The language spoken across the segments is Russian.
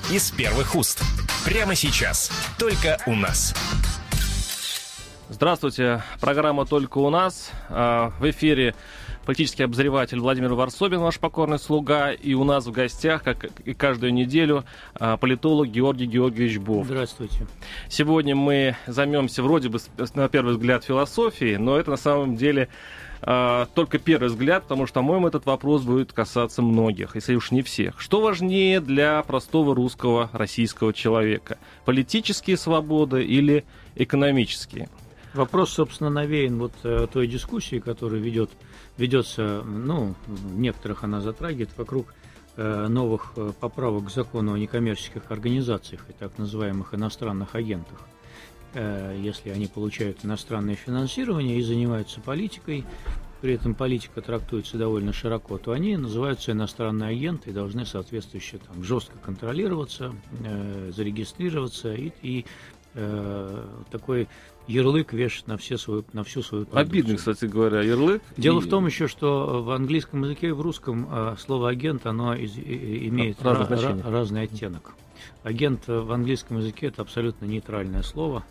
из первых уст. Прямо сейчас. Только у нас. Здравствуйте. Программа «Только у нас». В эфире политический обозреватель Владимир Варсобин, ваш покорный слуга. И у нас в гостях, как и каждую неделю, политолог Георгий Георгиевич Бофт. Здравствуйте. Сегодня мы займемся вроде бы, на первый взгляд, философией, но это на самом деле только первый взгляд, потому что, по-моему, этот вопрос будет касаться многих, если уж не всех. Что важнее для простого русского, российского человека? Политические свободы или экономические? Вопрос, собственно, навеян той дискуссии, которая ведется, некоторых она затрагивает, вокруг новых поправок к закону о некоммерческих организациях и так называемых иностранных агентах. Если они получают иностранное финансирование и занимаются политикой, при этом политика трактуется довольно широко, то они называются иностранные агенты и должны соответствующе жестко контролироваться, зарегистрироваться и такой ярлык вешать на всю свою продукцию. Обидный, кстати говоря, ярлык. Дело в том еще, что в английском языке и в русском слово «агент» оно имеет разный оттенок. Агент в английском языке – это абсолютно нейтральное слово.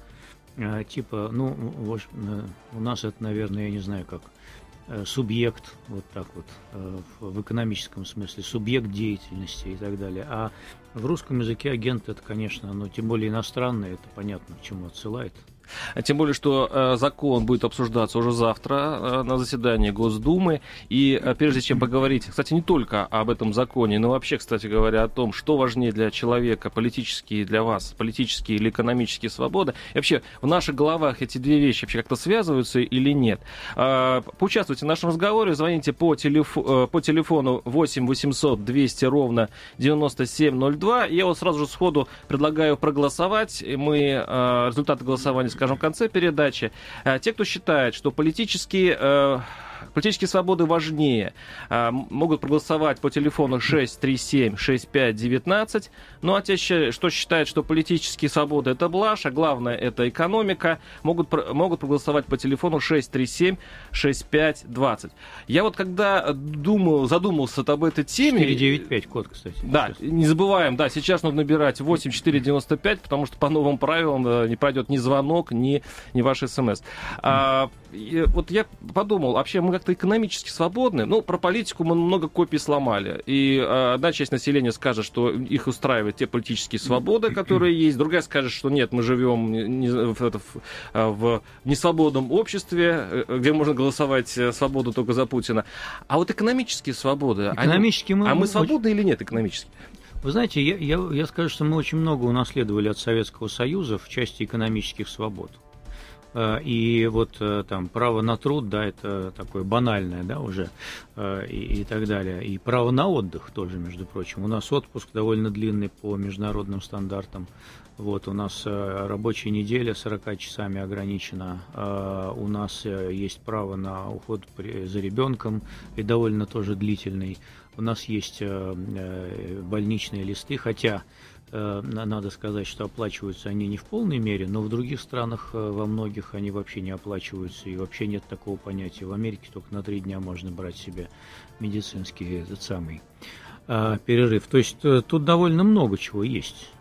У нас это, наверное, я не знаю как, субъект, вот так вот, в экономическом смысле, субъект деятельности и так далее. А в русском языке агент – это, конечно, тем более иностранный, это понятно, к чему отсылает. Тем более, что закон будет обсуждаться уже завтра на заседании Госдумы. И прежде чем поговорить, кстати, не только об этом законе, но вообще, кстати говоря, о том, что важнее для человека, политические для вас, политические или экономические свободы. И вообще, в наших головах эти две вещи вообще как-то связываются или нет? Поучаствуйте в нашем разговоре, звоните по телефону 8 800 200 ровно 9702. Я вот сразу же сходу предлагаю проголосовать. Мы результаты голосования скажем, в конце передачи. Те, кто считает, что политические свободы важнее, могут проголосовать по телефону 637-6519. Ну, а те, что считают, что политические свободы – это блажь, а главное – это экономика, могут проголосовать по телефону 637-6520. Я вот когда задумался об этой теме... 495 код, кстати. Да, сейчас. Не забываем, да, сейчас нужно набирать 8495, потому что по новым правилам не пройдет ни звонок, ни ваш СМС. Вот я подумал, вообще мы как-то экономически свободны. Про политику мы много копий сломали. И одна часть населения скажет, что их устраивают те политические свободы, которые есть. Другая скажет, что нет, мы живем в несвободном обществе, где можно голосовать свободу только за Путина. А вот экономические свободы, мы свободны или нет экономически? Вы знаете, я скажу, что мы очень много унаследовали от Советского Союза в части экономических свобод. И право на труд, да, это такое банальное, да, уже, и так далее. И право на отдых тоже, между прочим. У нас отпуск довольно длинный по международным стандартам. У нас рабочая неделя 40 часами ограничена. У нас есть право на уход за ребенком, и довольно тоже длительный. У нас есть больничные листы, хотя... Надо сказать, что оплачиваются они не в полной мере, но в других странах, во многих, они вообще не оплачиваются, и вообще нет такого понятия. В Америке только на 3 дня можно брать себе медицинский перерыв. То есть тут довольно много чего есть.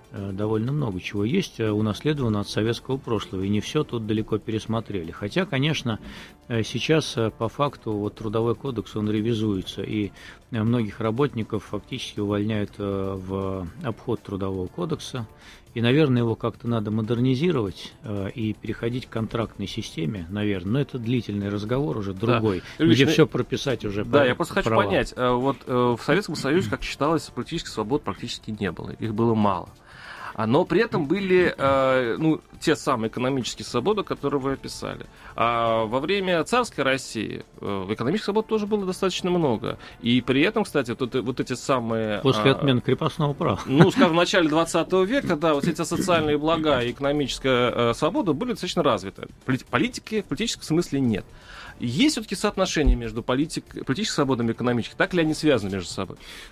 Унаследовано от советского прошлого, и не все тут далеко пересмотрели. Хотя, конечно, сейчас по факту Трудовой кодекс, он ревизуется, и многих работников фактически увольняют в обход Трудового кодекса, и, наверное, его как-то надо модернизировать и переходить к контрактной системе, наверное. Но это длительный разговор уже другой, да. Где все прописать уже. Да, я просто хочу понять, в Советском Союзе, как считалось, политических свобод практически не было, их было мало. Но при этом были те самые экономические свободы, которые вы описали. А во время царской России экономических свобод тоже было достаточно много. И при этом, кстати, вот эти самые... После отмены крепостного права. Скажем, в начале 20 века, да, вот эти социальные блага и экономическая свобода были достаточно развиты. Политики в политическом смысле нет. Есть все-таки соотношение между политическими свободами и экономическими? Так ли они связаны между собой?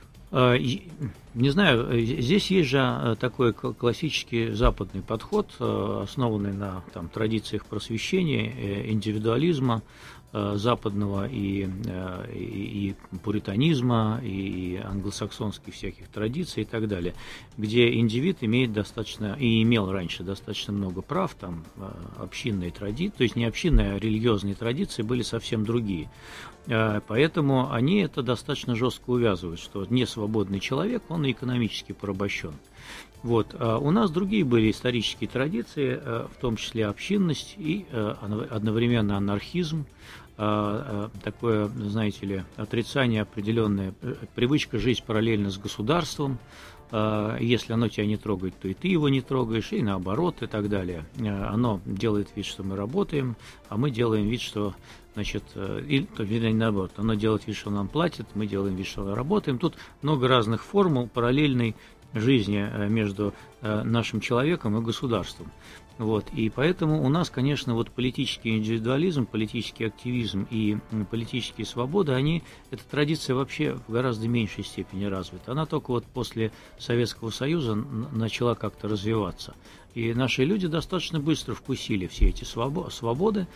Не знаю, здесь есть же такой классический западный подход, основанный на традициях просвещения, индивидуализма, западного и пуританизма, и англосаксонских всяких традиций и так далее, где индивид имеет достаточно, и имел раньше достаточно много прав, там общинные традиции, то есть не общинные, а религиозные традиции были совсем другие. Поэтому они это достаточно жестко увязывают, что несвободный человек, он и экономически порабощен. Вот. А у нас другие были исторические традиции, в том числе общинность и одновременно анархизм, такое, знаете ли, отрицание определенное, привычка жить параллельно с государством. Если оно тебя не трогает, то и ты его не трогаешь, и наоборот, и так далее. Оно делает вид, что мы работаем, а мы делаем вид, что, значит, вернее, наоборот, оно делает вид, что нам платит, мы делаем вид, что работаем. Тут много разных формул параллельной жизни между нашим человеком и государством. Вот. И поэтому у нас, конечно, вот политический индивидуализм, политический активизм и политические свободы, эта традиция вообще в гораздо меньшей степени развита. Она только вот после Советского Союза начала как-то развиваться. И наши люди достаточно быстро вкусили все эти свободы,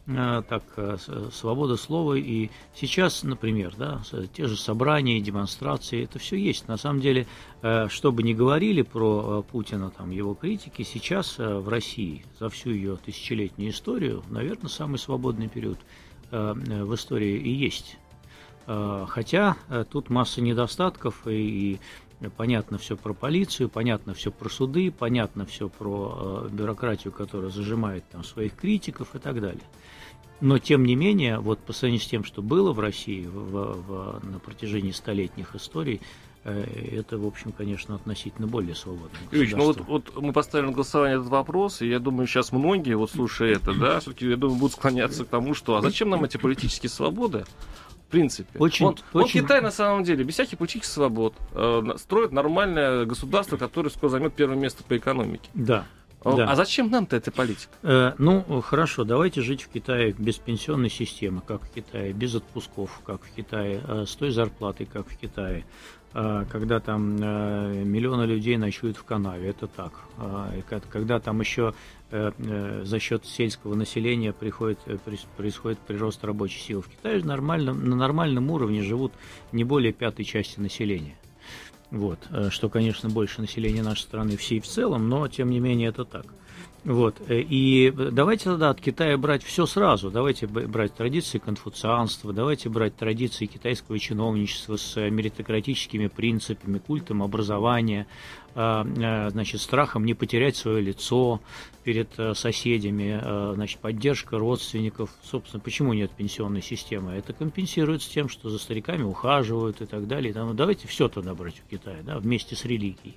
свобода слова. И сейчас, например, да, те же собрания, демонстрации, это все есть. На самом деле, что бы ни говорили про Путина, там, его критики, сейчас в России за всю ее тысячелетнюю историю, наверное, самый свободный период в истории и есть. Хотя тут масса недостатков, и понятно все про полицию, понятно все про суды, понятно все про бюрократию, которая зажимает там своих критиков и так далее. Но, тем не менее, вот по сравнению с тем, что было в России на протяжении столетних историй, это, в общем, конечно, относительно более свободное Юрьевич, государство. вот мы поставили на голосование этот вопрос, и я думаю, сейчас многие, вот слушая это, да, все-таки, я думаю, будут склоняться к тому, что а зачем нам эти политические свободы? В принципе. Очень. Китай, на самом деле, без всяких политических свобод, строит нормальное государство, которое скоро займет первое место по экономике. Да. Да. А зачем нам-то эта политика? Хорошо, давайте жить в Китае без пенсионной системы, как в Китае, без отпусков, как в Китае, с той зарплатой, как в Китае, когда там миллионы людей ночуют в канаве, это так. Когда там еще за счет сельского населения происходит прирост рабочей силы. В Китае на нормальном уровне живут не более пятой части населения. Вот, что, конечно, больше населения нашей страны всей в целом, но, тем не менее, это так. Вот, и давайте тогда от Китая брать все сразу. Давайте брать традиции конфуцианства, давайте брать традиции китайского чиновничества с меритократическими принципами, культом образования, значит, страхом не потерять свое лицо перед соседями, значит, поддержка родственников. Собственно, почему нет пенсионной системы? Это компенсируется тем, что за стариками ухаживают и так далее. Давайте все тогда брать в Китае, да, вместе с религией.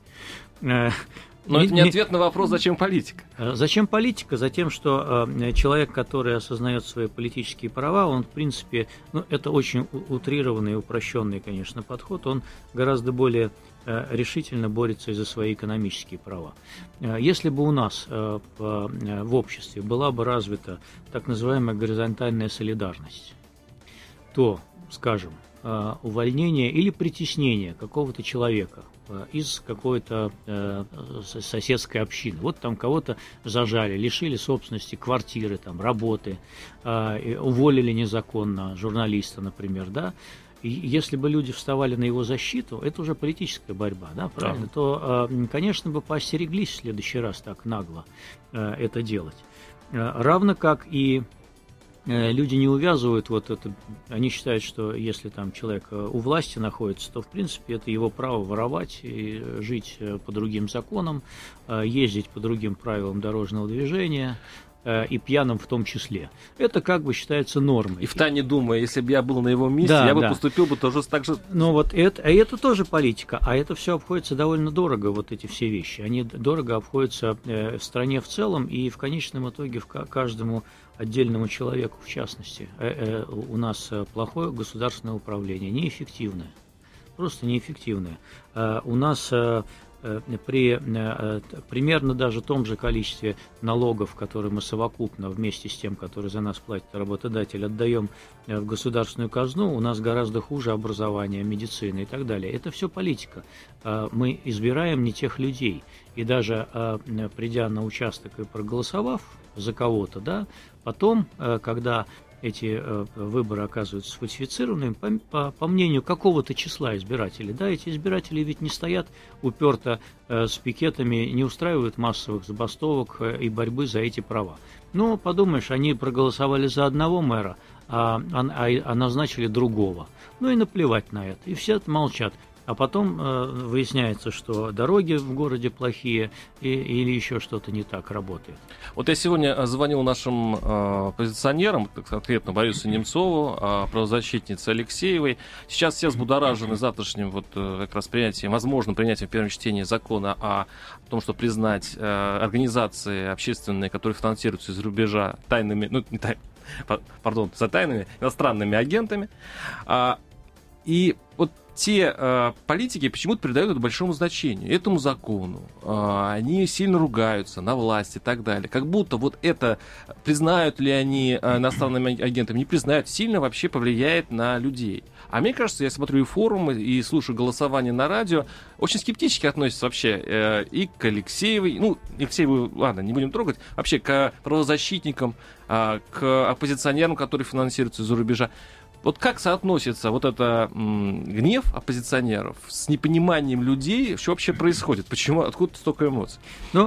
Но это не ответ на вопрос, зачем политика. Зачем политика? Затем, что человек, который осознает свои политические права, он, в принципе, это очень утрированный и упрощенный, конечно, подход, он гораздо более решительно борется и за свои экономические права. Если бы у нас в обществе была бы развита так называемая горизонтальная солидарность, то, скажем, увольнение или притеснение какого-то человека из какой-то соседской общины. Вот там кого-то зажали, лишили собственности, квартиры, там, работы, уволили незаконно журналиста, например, да. И если бы люди вставали на его защиту, это уже политическая борьба, да, правильно, да. То, конечно, бы поостереглись в следующий раз так нагло это делать. Равно как и люди не увязывают вот это, они считают, что если там человек у власти находится, то в принципе это его право воровать и жить по другим законам, ездить по другим правилам дорожного движения, и пьяным в том числе. Это как бы считается нормой. И втайне думая, если бы я был на его месте, я бы поступил бы тоже так же. Ну вот это тоже политика, а это все обходится довольно дорого, вот эти все вещи. Они дорого обходятся в стране в целом и в конечном итоге каждому отдельному человеку в частности. У нас плохое государственное управление, неэффективное, просто неэффективное. У нас при примерно даже том же количестве налогов, которые мы совокупно вместе с тем, которые за нас платит работодатель, отдаем в государственную казну, у нас гораздо хуже образование, медицина и так далее. Это все политика. Мы избираем не тех людей. И даже придя на участок и проголосовав за кого-то, да, потом, когда эти выборы оказываются сфальсифицированными, по мнению какого-то числа избирателей. Да, эти избиратели ведь не стоят уперто с пикетами, не устраивают массовых забастовок и борьбы за эти права. Ну, подумаешь, они проголосовали за одного мэра, а назначили другого. Ну и наплевать на это. И все молчат. А потом выясняется, что дороги в городе плохие или еще что-то не так работает. Вот я сегодня звонил нашим оппозиционерам, конкретно Борису Немцову, правозащитнице Алексеевой. Сейчас все взбудоражены завтрашним как раз возможным принятием в первом чтении закона о том, что признать организации общественные, которые финансируются из-за рубежа тайными, за тайными иностранными агентами. И вот те политики почему-то придают это большому значению, этому закону. Они сильно ругаются на власть и так далее. Как будто вот это, признают ли они иностранными агентами, не признают, сильно вообще повлияет на людей. А мне кажется, я смотрю и форумы, и слушаю голосование на радио, очень скептически относятся вообще и к Алексеевой, Алексееву, ладно, не будем трогать, вообще к правозащитникам, к оппозиционерам, которые финансируются из-за рубежа. Вот как соотносится вот это гнев оппозиционеров с непониманием людей, что вообще происходит? Почему, откуда столько эмоций?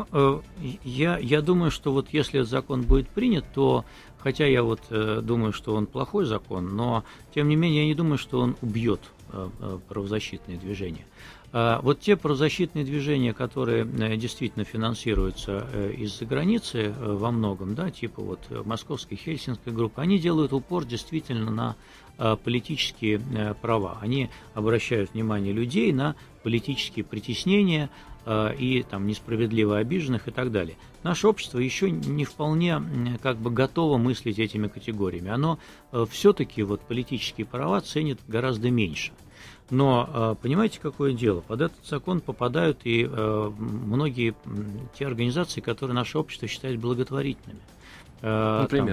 Я думаю, что вот если этот закон будет принят, то, хотя я думаю, что он плохой закон, но, тем не менее, я не думаю, что он убьет правозащитные движения. Вот те правозащитные движения, которые действительно финансируются из-за границы во многом, да, типа Московской, Хельсинской группы, они делают упор действительно на политические права. Они обращают внимание людей на политические притеснения и несправедливо обиженных и так далее. Наше общество еще не вполне готово мыслить этими категориями. Оно все-таки политические права ценит гораздо меньше. Но понимаете, какое дело? Под этот закон попадают и многие те организации, которые наше общество считает благотворительными. Например?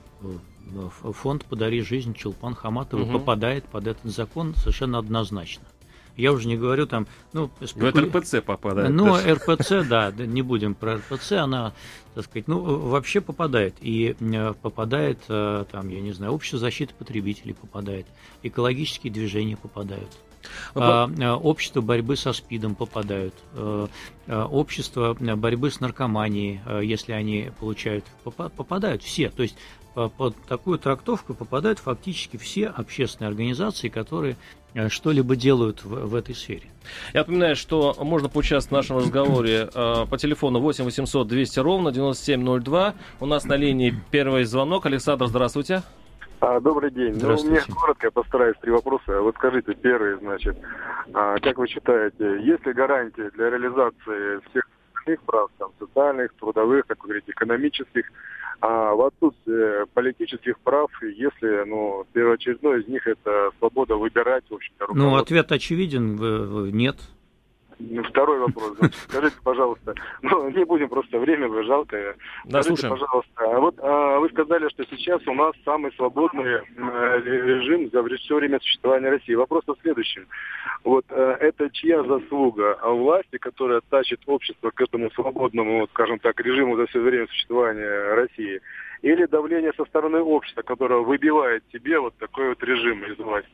Фонд «Подари жизнь» Чулпан Хаматовой попадает под этот закон совершенно однозначно. Я уже не говорю Это РПЦ попадает. РПЦ, да, не будем про РПЦ, она, вообще попадает. И попадает, я не знаю, Общество защиты потребителей попадает, экологические движения попадают. Общество борьбы со СПИДом попадают, общество борьбы с наркоманией, если они попадают все. То есть под такую трактовку попадают фактически все общественные организации, которые что-либо делают в этой сфере. Я напоминаю, что можно поучаствовать в нашем разговоре по телефону 8 800 200 ровно 9702. У нас на линии первый звонок. Александр, здравствуйте. Добрый день. Мне коротко, я постараюсь 3 вопроса. Вот скажите, первый, как вы считаете, есть ли гарантии для реализации всех остальных прав, социальных, трудовых, как вы говорите, экономических, в отсутствие политических прав, если, первоочередное из них это свобода выбирать, в общем-то, руководство? Ответ очевиден, нет. Второй вопрос. Скажите, пожалуйста, не будем просто время, жалко. Скажите, пожалуйста, вы сказали, что сейчас у нас самый свободный режим за все время существования России. Вопрос в следующем. Это чья заслуга? Власти, которая тащит общество к этому свободному, скажем так, режиму за все время существования России? Или давление со стороны общества, которое выбивает себе такой режим из власти?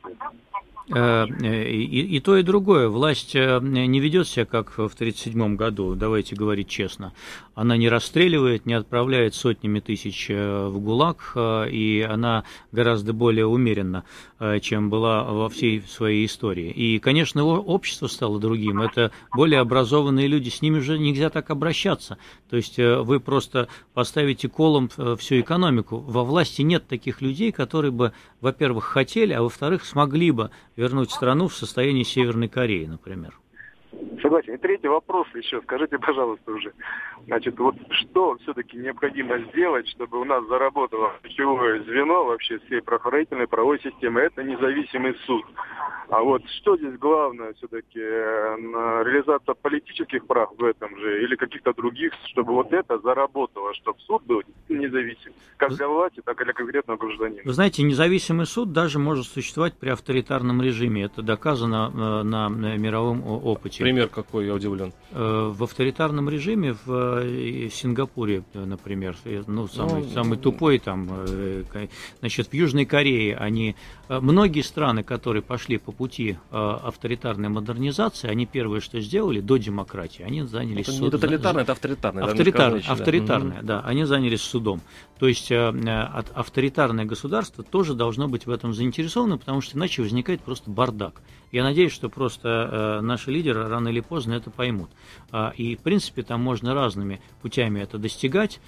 И то, и другое. Власть не ведет себя, как в 1937 году, давайте говорить честно. Она не расстреливает, не отправляет сотнями тысяч в ГУЛАГ, и она гораздо более умеренна, чем была во всей своей истории. И, конечно, общество стало другим. Это более образованные люди, с ними уже нельзя так обращаться. То есть вы просто поставите колом всю экономику. Во власти нет таких людей, которые бы, во-первых, хотели, а во-вторых, смогли бы вернуть страну в состояние Северной Кореи, например. Согласен. И третий вопрос еще. Скажите, пожалуйста, уже. Что все-таки необходимо сделать, чтобы у нас заработало ключевое звено вообще всей правоохранительной правовой системы? Это независимый суд. Что здесь главное все-таки? Реализация политических прав в этом же или каких-то других, чтобы это заработало, чтобы суд был независим? Как для власти, так и для конкретного гражданина. Вы знаете, независимый суд даже может существовать при авторитарном режиме. Это доказано на мировом опыте. Пример какой, я удивлен. В авторитарном режиме в Сингапуре, например, самый тупой там, значит, в Южной Корее многие страны, которые пошли по пути авторитарной модернизации, они первое, что сделали до демократии, они занялись судом. Не тоталитарное, это авторитарное. Авторитарное, да, они занялись судом. То есть авторитарное государство тоже должно быть в этом заинтересовано, потому что иначе возникает просто бардак. Я надеюсь, что просто наши лидеры рано или поздно это поймут. И, в принципе, там можно разными путями это достигать,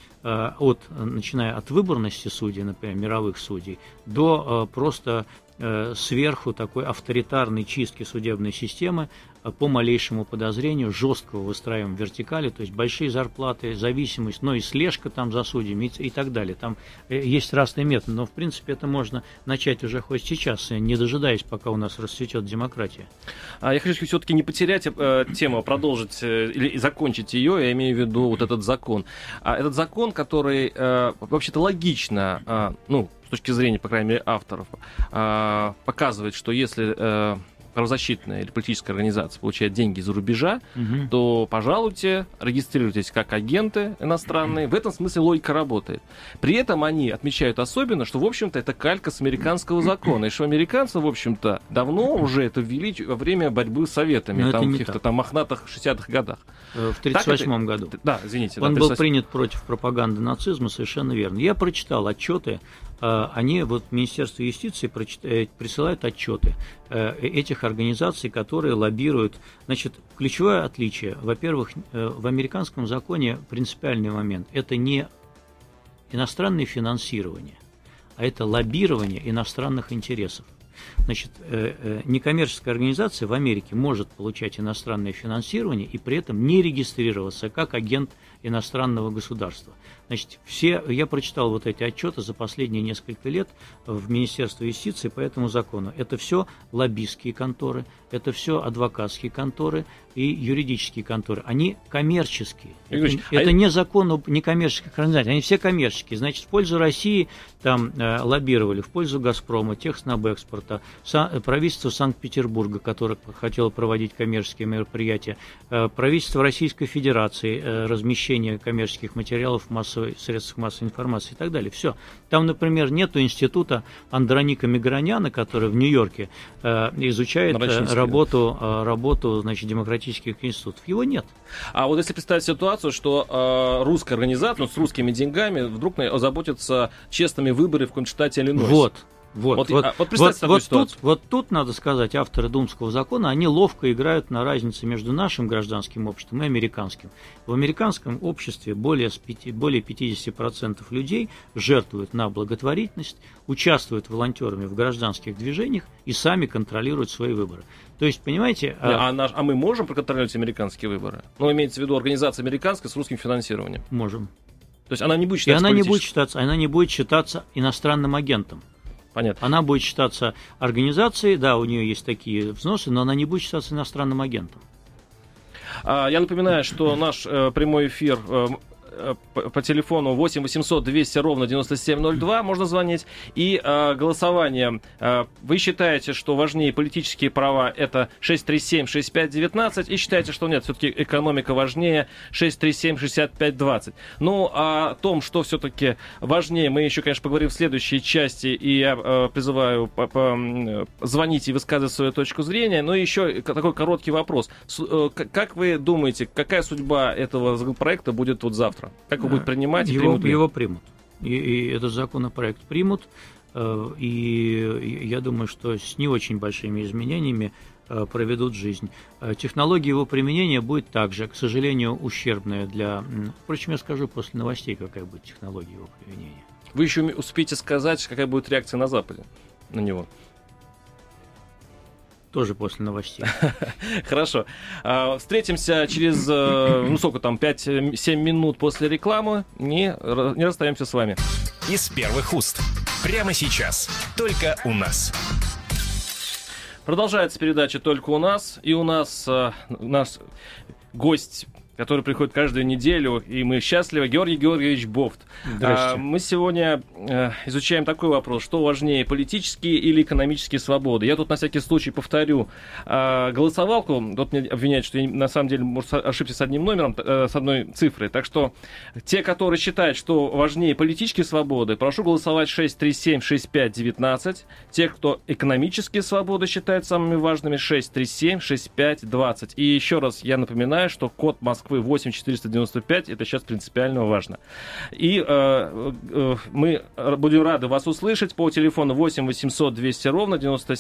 начиная от выборности судей, например, мировых судей, до просто сверху такой авторитарной чистки судебной системы по малейшему подозрению, жесткого выстраиваем вертикали, то есть большие зарплаты, зависимость, но и слежка там за судьями и так далее. Там есть разные методы, но в принципе это можно начать уже хоть сейчас, не дожидаясь, пока у нас расцветет демократия. Я хочу все-таки не потерять тему, а продолжить или закончить ее, я имею в виду вот этот закон. Этот закон, который вообще-то логично, с точки зрения, по крайней мере, авторов, показывает, что если правозащитная или политическая организация получает деньги из-за рубежа, то, пожалуйте, регистрируйтесь как агенты иностранные. В этом смысле логика работает. При этом они отмечают особенно, что, в общем-то, это калька с американского закона. И что американцы, в общем-то, давно уже это ввели во время борьбы с советами, там, в каких-то там мохнатых 60-х годах. В 1938 году. Да, извините. Он был принят против пропаганды нацизма, совершенно верно. Я прочитал отчеты. Они, Министерство юстиции присылают отчеты этих организаций, которые лоббируют. Значит, ключевое отличие, во-первых, в американском законе принципиальный момент – это не иностранное финансирование, а это лоббирование иностранных интересов. Значит, некоммерческая организация в Америке может получать иностранное финансирование и при этом не регистрироваться как агент иностранного государства. Значит, я прочитал эти отчеты за последние несколько лет в Министерстве юстиции по этому закону. Это все лоббистские конторы, это все адвокатские конторы и юридические конторы. Они коммерческие. Это не закон об некоммерческих организациях, они все коммерческие. Значит, в пользу России там лоббировали, в пользу «Газпрома», Техснабэкспорта, правительство Санкт-Петербурга, которое хотело проводить коммерческие мероприятия, правительство Российской Федерации, размещение коммерческих материалов в средствах массовой информации и так далее. Все. Там, например, нету института Андроника Миграняна, который в Нью-Йорке изучает работу значит, демократических институтов. Его нет. А вот если представить ситуацию, что русская организация с русскими деньгами вдруг озаботится честными выборами в каком-то штате Иллинойс. Вот тут надо сказать, авторы Думского закона, они ловко играют на разнице между нашим гражданским обществом и американским. В американском обществе более 50% людей жертвуют на благотворительность, участвуют волонтерами в гражданских движениях и сами контролируют свои выборы. То есть, понимаете... А мы можем проконтролировать американские выборы? Имеется в виду организация американская с русским финансированием. Можем. То есть она не будет считаться политической? Она не будет считаться иностранным агентом. Понятно. Она будет считаться организацией, да, у нее есть такие взносы, но она не будет считаться иностранным агентом. Я напоминаю, что наш прямой эфир по телефону 8 800 200 ровно 9702 можно звонить. И голосование. Вы считаете, что важнее политические права — это 637-6519, и считаете, что нет, все-таки экономика важнее, 637-6520. О том, что все-таки важнее, мы еще, конечно, поговорим в следующей части, и я призываю звонить и высказывать свою точку зрения. Но еще такой короткий вопрос. Как вы думаете, какая судьба этого законопроекта будет завтра? Как его будет принимать? Его примут. И этот законопроект примут. И я думаю, что с не очень большими изменениями проведут жизнь. Технология его применения будет также, к сожалению, ущербная для... Впрочем, я скажу после новостей, какая будет технология его применения. Вы еще успеете сказать, какая будет реакция на Западе на него? Тоже после новостей. Хорошо. Встретимся через, 5-7 минут после рекламы. Не расстаемся с вами. Из первых уст. Прямо сейчас. Только у нас. Продолжается передача «Только у нас». И у нас гость который приходит каждую неделю, и мы счастливы. Георгий Георгиевич Бофт. Мы сегодня изучаем такой вопрос: что важнее, политические или экономические свободы? Я тут на всякий случай повторю голосовалку. Тут меня обвиняют, что я на самом деле, может, ошибся с одним номером, с одной цифрой. Так что те, которые считают, что важнее политические свободы, прошу голосовать 637-65-19. Те, кто экономические свободы считают самыми важными, 637-65-20. И еще раз я напоминаю, что код Москвы 8495, это сейчас принципиально важно. И мы будем рады вас услышать по телефону 8 800 200 ровно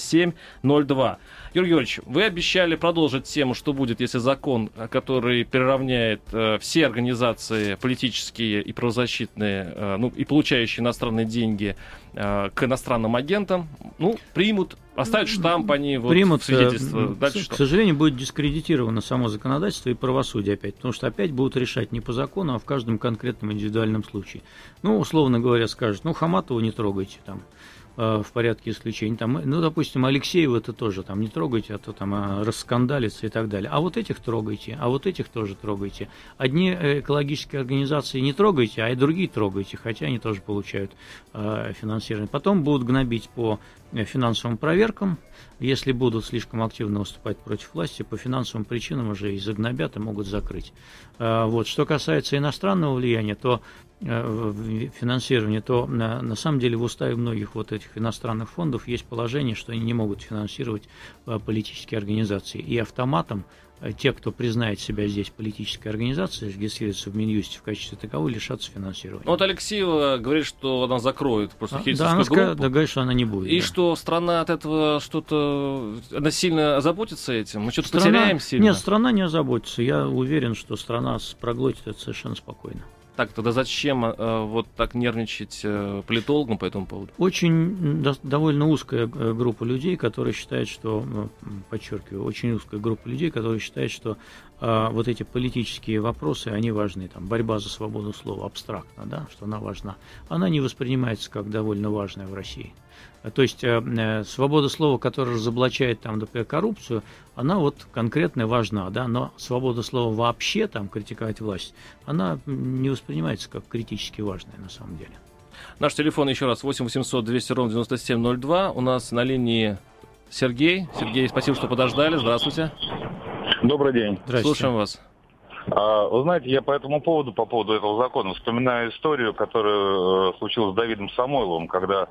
9702. Юрий Георгиевич, вы обещали продолжить тему, что будет, если закон, который приравняет все организации политические и правозащитные, и получающие иностранные деньги к иностранным агентам, примут, оставят штамп, они примут, свидетельство. Дальше к сожалению, будет дискредитировано само законодательство и правосудие опять, потому что опять будут решать не по закону, а в каждом конкретном индивидуальном случае. Условно говоря, скажут, Хаматова не трогайте там, в порядке исключения. Допустим, Алексеева это тоже не трогайте, а то раскандалится и так далее. А вот этих трогайте, а вот этих тоже трогайте. Одни экологические организации не трогайте, а и другие трогайте, хотя они тоже получают финансирование. Потом будут гнобить по финансовым проверкам. Если будут слишком активно выступать против власти, по финансовым причинам уже и загнобят, и могут закрыть. Что касается иностранного влияния, то финансирование, то на самом деле в уставе многих этих иностранных фондов есть положение, что они не могут финансировать политические организации. И автоматом те, кто признает себя здесь политической организацией, регистрируется в Минюсте в качестве таковой, лишатся финансирования. Алексеева говорит, что она закроет просто хельсинскую группу. Да, говорит, что она не будет. И что страна от этого она сильно озаботится этим? Мы что-то потеряем сильно? Нет, страна не озаботится. Я уверен, что страна проглотит это совершенно спокойно. Так, тогда зачем так нервничать политологам по этому поводу? Очень довольно узкая группа людей, которые считают, что, подчеркиваю, очень узкая группа людей, которые считают, что эти политические вопросы, они важны. Борьба за свободу слова абстрактно, что она важна. Она не воспринимается как довольно важная в России. То есть свобода слова, которая разоблачает, например, коррупцию, она конкретно важна, но свобода слова вообще, критиковать власть, она не воспринимается как критически важная на самом деле. Наш телефон еще раз 8 800 200 ровно 9702. У нас на линии Сергей. Сергей, спасибо, что подождали. Здравствуйте. Добрый день. Слушаем вас. Вы знаете, я по поводу этого закона вспоминаю историю, которая случилась с Давидом Самойловым, когда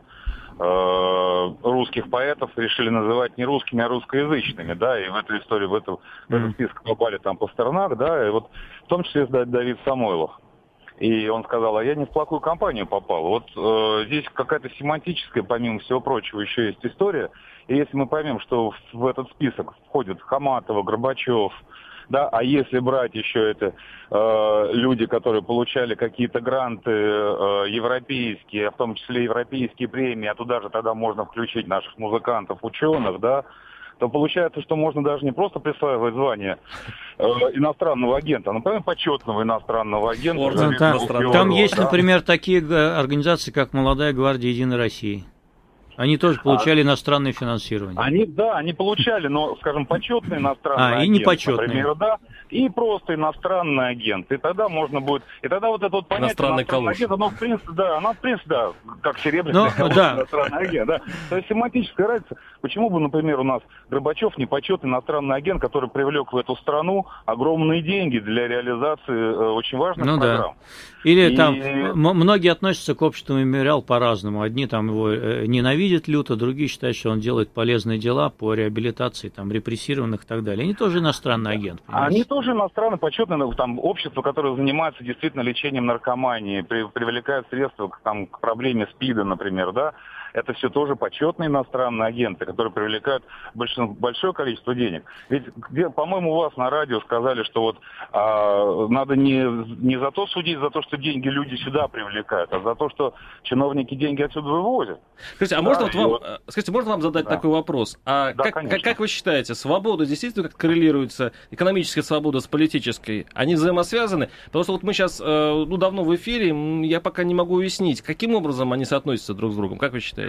русских поэтов решили называть не русскими, а русскоязычными, и в эту историю, в этот список попали Пастернак, и в том числе Давид Самойлов. И он сказал, я не в плохую компанию попал. Здесь какая-то семантическая, помимо всего прочего, еще есть история. И если мы поймем, что в этот список входят Хаматова, Горбачев, а если брать еще это люди, которые получали какие-то гранты европейские, в том числе европейские премии, а туда же тогда можно включить наших музыкантов, ученых, то получается, что можно даже не просто присваивать звание иностранного агента, например, почетного иностранного агента. Там есть, например, такие организации, как «Молодая гвардия Единой России». Они тоже получали иностранное финансирование. Они получали, но, скажем, почетный иностранный агент, и непочетный. Например, и просто иностранный агент. И тогда можно будет... И тогда это понятие иностранный агент, оно в принципе, как серебряный иностранный агент. То есть семантическая разница. Почему бы, например, у нас Горбачев не почетный иностранный агент, который привлек в эту страну огромные деньги для реализации очень важных программ? Или многие относятся к обществу «Мемориал» по-разному. Одни его ненавидят люто, другие считают, что он делает полезные дела по реабилитации репрессированных и так далее. Они тоже иностранный агент. Понимаете? Они тоже иностранные, почетные общество, которое занимается действительно лечением наркомании, привлекает средства к проблеме СПИДа, например, Это все тоже почетные иностранные агенты, которые привлекают большое количество денег. Ведь, по-моему, у вас на радио сказали, что надо не за то судить, за то, что деньги люди сюда привлекают, а за то, что чиновники деньги отсюда вывозят. Скажите, можно вам задать такой вопрос? Как вы считаете, свобода действительно как коррелируется, экономическая свобода с политической? Они взаимосвязаны? Потому что мы сейчас давно в эфире, я пока не могу уяснить, каким образом они соотносятся друг с другом. Как вы считаете?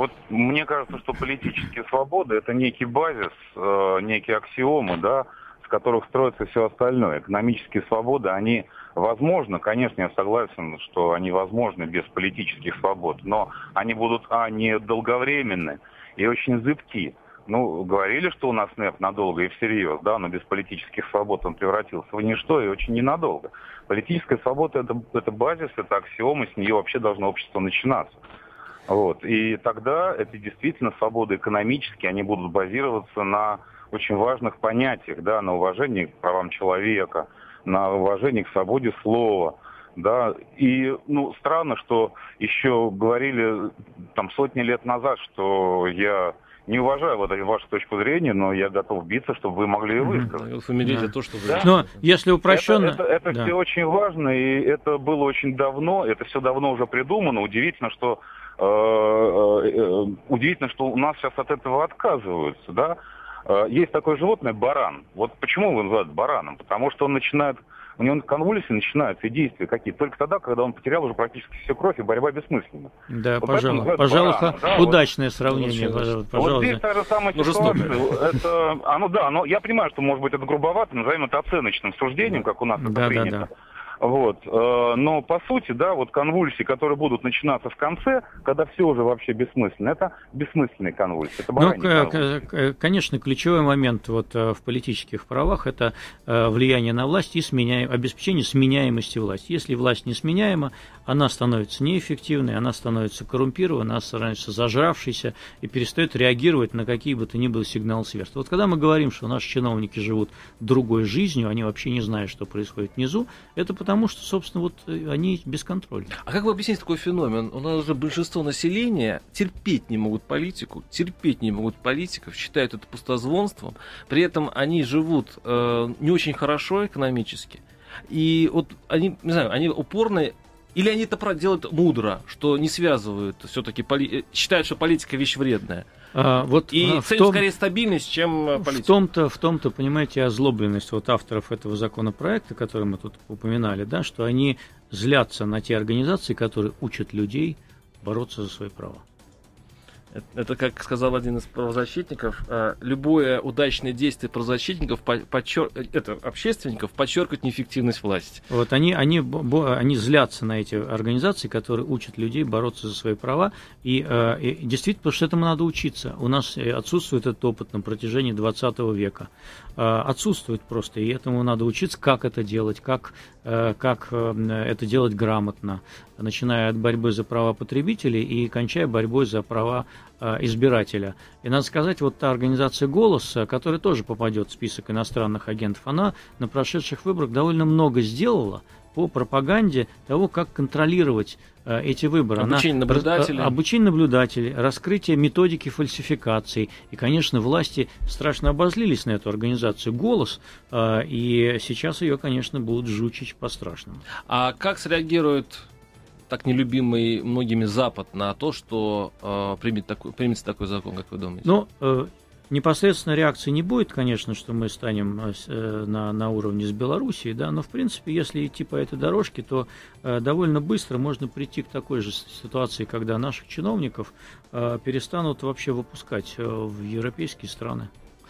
Мне кажется, что политические свободы — это некий базис, некие аксиомы, с которых строится все остальное. Экономические свободы, они возможны, конечно, я согласен, что они возможны без политических свобод, но они будут, не долговременны и очень зыбки. Ну, говорили, что у нас НЭП надолго и всерьез, да, но без политических свобод он превратился в ничто и очень ненадолго. Политическая свобода это базис, это аксиома, с нее вообще должно общество начинаться. Вот. И тогда это действительно свободы экономические, они будут базироваться на очень важных понятиях, да, на уважении к правам человека, на уважении к свободе слова. Да. И странно, что еще говорили там сотни лет назад, что я не уважаю вашу точку зрения, но я готов биться, чтобы вы могли ее высказать. То, что вы... Да? Но если упрощенно... Это все очень важно, и это было очень давно, это все давно уже придумано. Удивительно, что у нас сейчас от этого отказываются, да. Есть такое животное баран. Вот почему его называют бараном? Потому что у него конвульсии начинаются и действия какие-то только тогда, когда он потерял уже практически всю кровь, и борьба бессмысленна. Да, вот пожалуй, удачное сравнение. Вот здесь та же самая ситуация. Я понимаю, что, может быть, это грубовато, назовем это оценочным суждением, как у нас это принято. Вот. Но по сути, да, вот конвульсии, которые будут начинаться в конце, когда все уже вообще бессмысленно, это бессмысленные конвульсии. Это конечно, ключевой момент в политических правах – это влияние на власть и обеспечение сменяемости власти. Если власть несменяема, она становится неэффективной, она становится коррумпированной, она становится зажравшейся и перестает реагировать на какие бы то ни было сигналы сверху. Вот когда мы говорим, что наши чиновники живут другой жизнью, они вообще не знают, что происходит внизу, это потому что, собственно, они бесконтрольны. А как вы объясните такой феномен? У нас же большинство населения терпеть не могут политику, терпеть не могут политиков, считают это пустозвонством, при этом они живут не очень хорошо экономически, и вот они, не знаю, они упорно. Или они это делают мудро, что не связывают все-таки, считают, что политика вещь вредная. И ценят скорее стабильность, чем политику. В том-то, понимаете, озлобленность авторов этого законопроекта, который мы тут упоминали, да, что они злятся на те организации, которые учат людей бороться за свои права. Это, как сказал один из правозащитников, любое удачное действие правозащитников, общественников, подчеркивает неэффективность власти. Вот они злятся на эти организации, которые учат людей бороться за свои права. И действительно, потому что этому надо учиться. У нас отсутствует этот опыт на протяжении 20 века. Отсутствует просто, и этому надо учиться, как это делать, как это делать грамотно, начиная от борьбы за права потребителей и кончая борьбой за права избирателя. И надо сказать, та организация «Голос», которая тоже попадет в список иностранных агентов, она на прошедших выборах довольно много сделала по пропаганде того, как контролировать эти выборы. Обучение наблюдателей, раскрытие методики фальсификаций. И, конечно, власти страшно обозлились на эту организацию «Голос», и сейчас ее, конечно, будут жучить по-страшному. А как среагирует так нелюбимый многими Запад на то, что примется такой закон, как вы думаете? Непосредственно реакции не будет, конечно, что мы станем на уровне с Белоруссией, да, но, в принципе, если идти по этой дорожке, то довольно быстро можно прийти к такой же ситуации, когда наших чиновников перестанут вообще выпускать в европейские страны.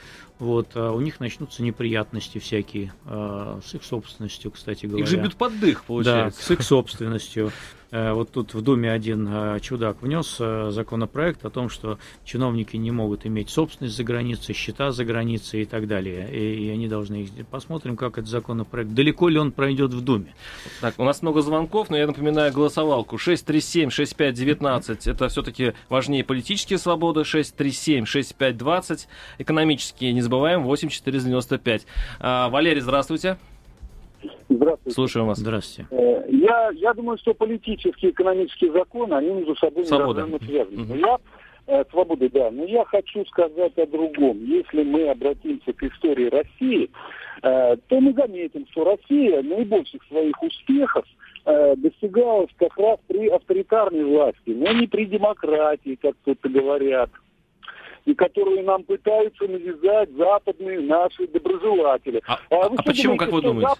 У них начнутся неприятности всякие с их собственностью, кстати говоря. Их же бьют под дых, получается. Да, с их собственностью. Тут в Думе один чудак внес законопроект о том, что чиновники не могут иметь собственность за границей, счета за границей и так далее. И они должны их... Посмотрим, как этот законопроект, далеко ли он пройдет в Думе. Так, у нас много звонков, но я напоминаю голосовалку. 637-6519. Это все-таки важнее политические свободы. 637-6520. Экономические, не забываем, 8495. Валерий, здравствуйте. Здравствуйте. Слушаем вас. Здравствуйте. Я думаю, что политические и экономические законы, они между собой неразрывно связаны. Свободы, да. Но я хочу сказать о другом. Если мы обратимся к истории России, то мы заметим, что Россия наибольших своих успехов достигалась как раз при авторитарной власти, но не при демократии, как тут-то говорят, и которую нам пытаются навязать западные наши доброжелатели. Почему, как вы думаете?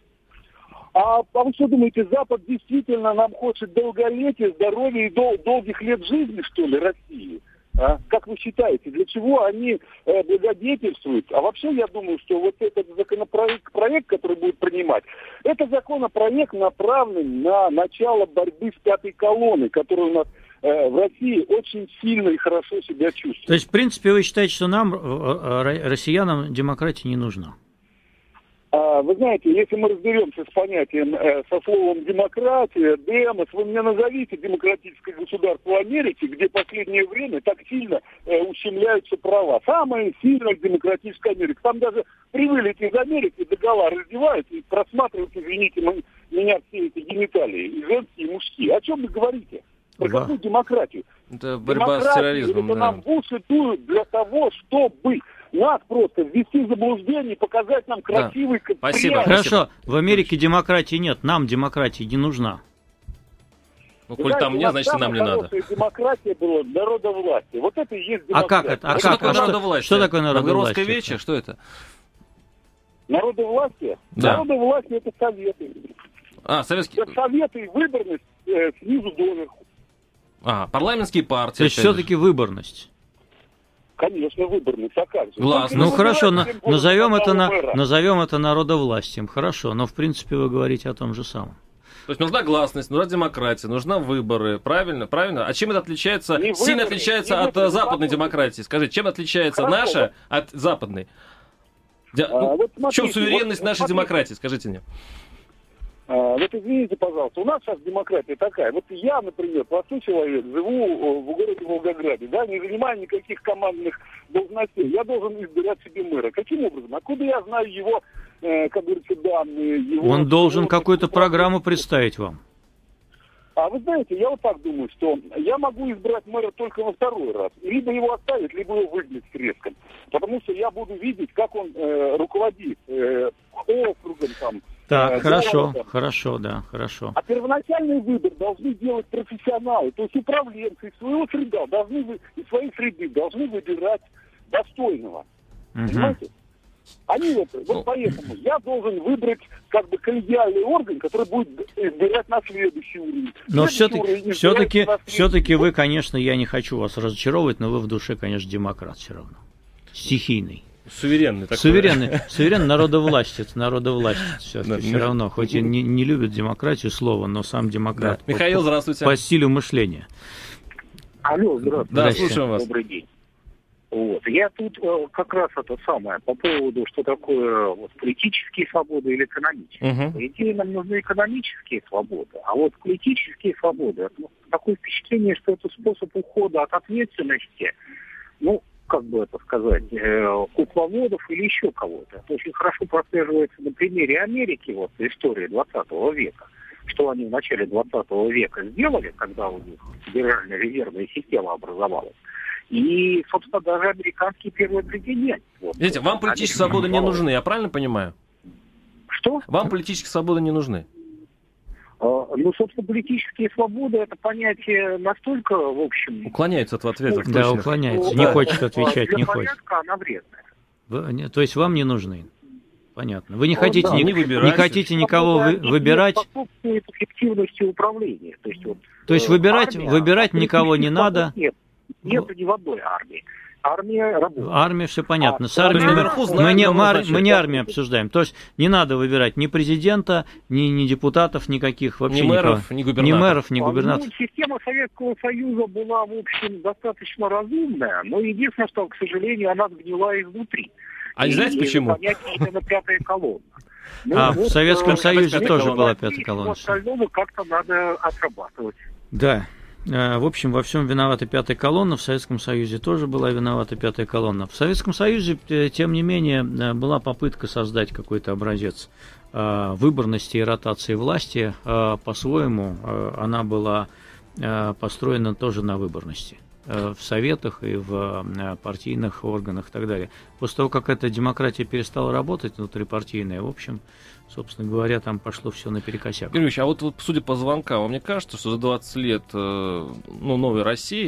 А вы что думаете, Запад действительно нам хочет долголетия, здоровья и долгих лет жизни, что ли, России? А? Как вы считаете, для чего они благодетельствуют? А вообще я думаю, что вот этот законопроект, который будет принимать, это законопроект направлен на начало борьбы с пятой колонной, которая у нас в России очень сильно и хорошо себя чувствует. То есть, в принципе, вы считаете, что нам, россиянам, демократия не нужна? Вы знаете, если мы разберемся с понятием, со словом демократия, демос, вы мне назовите демократическое государство Америки, где в последнее время так сильно ущемляются права. Самая сильная демократическая Америка. Там даже при вылете из Америки догола раздевают и просматривают, извините меня, все эти гениталии, и женские, и мужские. О чем вы говорите? Про какую демократию? Это борьба с терроризмом, это нам в уши дуют для того, чтобы нас просто ввести в заблуждение и показать нам красивый... Да. Спасибо. Хорошо, в Америке демократии нет, нам демократия не нужна. Ну, коль там нет, значит, нам не надо. Демократия была народовластие. Вот это и есть демократия. А как это? Что такое народовластие? Что такое народовластие? Новгородское вече? Что это? Народовластие? Да. Народовластие — это советы. Советские... Это советы и выборность снизу доверху. Парламентские партии. То есть все-таки выборность. Конечно, выборность, а как же? Ну хорошо, назовем это народовластием. Хорошо, но в принципе вы говорите о том же самом. То есть нужна гласность, нужна демократия, нужны выборы, правильно? Правильно? А чем это отличается, сильно отличается от западной демократии? Скажите, чем отличается наша от западной? В чем суверенность нашей демократии, скажите мне? Вот извините, пожалуйста, у нас сейчас демократия такая. Вот я, например, простой человек, живу в городе Волгограде, да, не занимаю никаких командных должностей. Я должен избирать себе мэра. Каким образом? Откуда я знаю его, как говорится, данные? Его... Он должен какую-то программу представить вам. А вы знаете, я вот так думаю, что я могу избрать мэра только во второй раз. Либо его оставить, либо его выгнать с треском. Потому что я буду видеть, как он руководит округом там. Так, хорошо, да, хорошо. А первоначальный выбор должны делать профессионалы, то есть управленцы из своего среды должны выбирать достойного. Понимаете? Они вот поэтому я должен выбрать как бы коллегиальный орган, который будет избирать на следующий уровень. Но все-таки вы, конечно, я не хочу вас разочаровывать, но вы в душе, конечно, демократ все равно. Стихийный. Суверенный такой. Суверенный народовластец все-таки все равно, хоть и не любит демократию слово, но сам демократ. Да. Михаил, здравствуйте. По стилю мышления. Алло, здравствуйте. Да, слушаем вас. Добрый день. Вот. Я тут как раз это самое, по поводу, что такое политические свободы или экономические. По идее, нам нужны экономические свободы, а вот политические свободы, это такое впечатление, что это способ ухода от ответственности, как бы это сказать, кукловодов или еще кого-то. Это очень хорошо прослеживается на примере Америки, истории 20 века. Что они в начале 20 века сделали, когда у них федеральная резервная система образовалась. И, собственно, даже американский первый президент. Видите, вам политические свободы не нужны, я правильно понимаю? Что? Вам политические свободы не нужны? Собственно, политические свободы — это понятие настолько, в общем... Уклоняется от ответов. Да, уклоняется, не хочет отвечать, не хочет. Для порядка она вредная. То есть вам не нужны? Понятно. Вы не хотите никого выбирать? Способствует эффективности управления. То есть выбирать никого не надо? Нет ни в одной армии. Армия работает. Армия, все понятно. С армией мы не армию обсуждаем. То есть не надо выбирать ни президента, ни депутатов никаких, вообще ни мэров, ни губернаторов. Система Советского Союза была, в общем, достаточно разумная, но единственное, что, к сожалению, она сгнила изнутри. А не знаете почему? Понятие именно пятая колонна. В Советском Союзе тоже была пятая колонна. Остального как-то надо отрабатывать. Да. В общем, во всем виновата пятая колонна, в Советском Союзе тоже была виновата пятая колонна. В Советском Союзе, тем не менее, была попытка создать какой-то образец выборности и ротации власти. По-своему, она была построена тоже на выборности. В советах и в партийных органах и так далее. После того, как эта демократия перестала работать, внутрипартийная, в общем, собственно говоря, там пошло все наперекосяк. Юрий Ильич, а вот судя по звонкам, вам не кажется, что за 20 лет новой России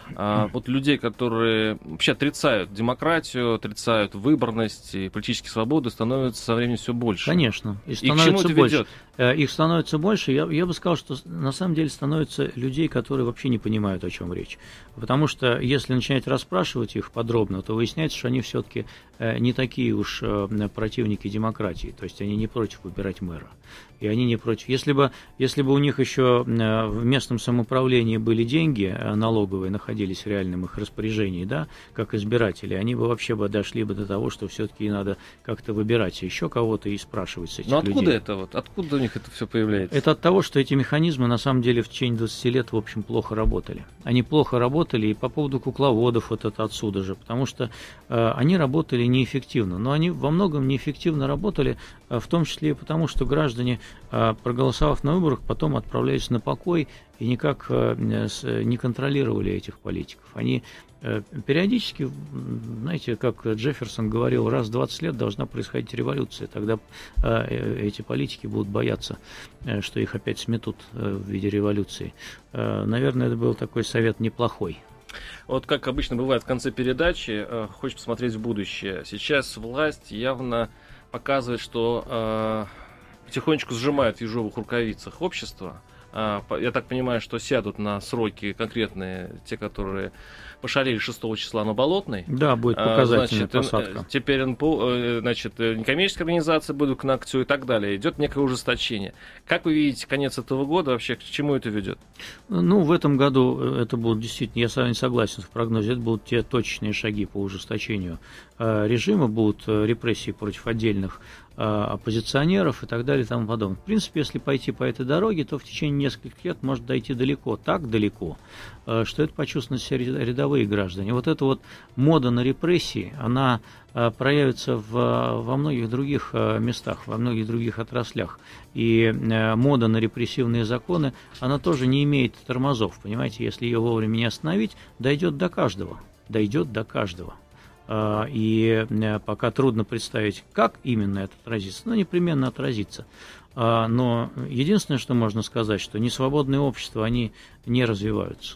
вот людей, которые вообще отрицают демократию, отрицают выборность и политические свободы, становится со временем все больше. Конечно. И к чему это ведет? Их становится больше. Я бы сказал, что на самом деле становится людей, которые вообще не понимают, о чем речь. Потому что если начинать расспрашивать их подробно, то выясняется, что они все-таки не такие уж противники демократии. То есть они не против выбирать мэра. И они не против. Если бы у них еще в местном самоуправлении были деньги налоговые, находились в реальном их распоряжении, да, как избиратели, они бы вообще дошли бы до того, что все-таки надо как-то выбирать еще кого-то и спрашивать с этих людей. Но откуда это вот? Откуда у них это все появляется? Это от того, что эти механизмы на самом деле в течение 20 лет, в общем, плохо работали. Они плохо работали, и по поводу кукловодов вот это отсюда же, потому что они работали неэффективно. Но они во многом неэффективно работали, в том числе и потому, что граждане, проголосовав на выборах, потом отправлялись на покой и никак не контролировали этих политиков. Они периодически, знаете, как Джефферсон говорил, раз в 20 лет должна происходить революция. Тогда эти политики будут бояться, что их опять сметут в виде революции. Наверное, это был такой совет неплохой. Вот как обычно бывает в конце передачи, хочешь посмотреть в будущее. Сейчас власть явно показывает, что потихонечку сжимают в ежовых рукавицах общество. Я так понимаю, что сядут на сроки конкретные те, которые пошалили 6 числа на Болотной. Да, будет показательная посадка. Теперь некоммерческие организации будут к ногтю и так далее. Идет некое ужесточение. Как вы видите конец этого года, вообще к чему это ведет? Ну, в этом году это будут действительно, я с вами согласен в прогнозе, это будут те точечные шаги по ужесточению режима, будут репрессии против отдельных оппозиционеров и так далее и тому подобное. В принципе, если пойти по этой дороге, то в течение нескольких лет может дойти далеко, так далеко, что это почувствуют все рядовые граждане. Вот эта вот мода на репрессии, она проявится во многих других местах, во многих других отраслях. И мода на репрессивные законы, она тоже не имеет тормозов, понимаете, если ее вовремя не остановить, дойдет до каждого. И пока трудно представить, как именно это отразится, но непременно отразится. Но единственное, что можно сказать, что несвободные общества, они не развиваются.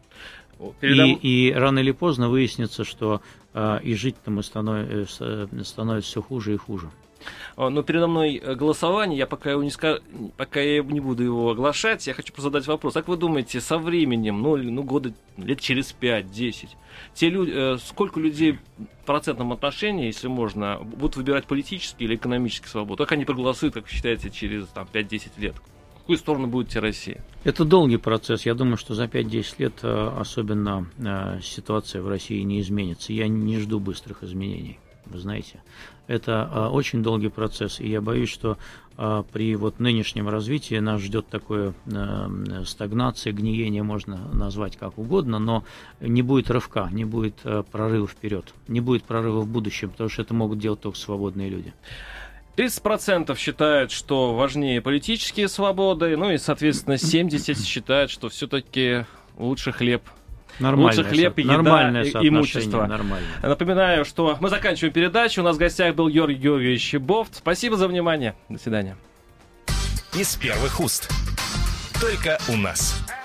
И рано или поздно выяснится, что и жить-то мы становится все хуже и хуже. Но передо мной голосование, я пока я не буду его оглашать, я хочу задать вопрос. Как вы думаете, со временем, года лет через 5-10, те люди, сколько людей в процентном отношении, если можно, будут выбирать политические или экономические свободы? Как они проголосуют, как вы считаете, через 5-10 лет? В какую сторону будет идти Россия? Это долгий процесс. Я думаю, что за 5-10 лет особенно ситуация в России не изменится. Я не жду быстрых изменений. Вы знаете, это очень долгий процесс, и я боюсь, что при нынешнем развитии нас ждет такое стагнация, гниение, можно назвать как угодно, но не будет рывка, не будет прорыва вперед, не будет прорыва в будущем, потому что это могут делать только свободные люди. 30% считают, что важнее политические свободы, и, соответственно, 70% считают, что все-таки лучше хлеб. Лучше хлеб и еда, и имущество. Напоминаю, что мы заканчиваем передачу. У нас в гостях был Георгий Георгиевич Бофт. Спасибо за внимание. До свидания. Из первых уст. Только у нас.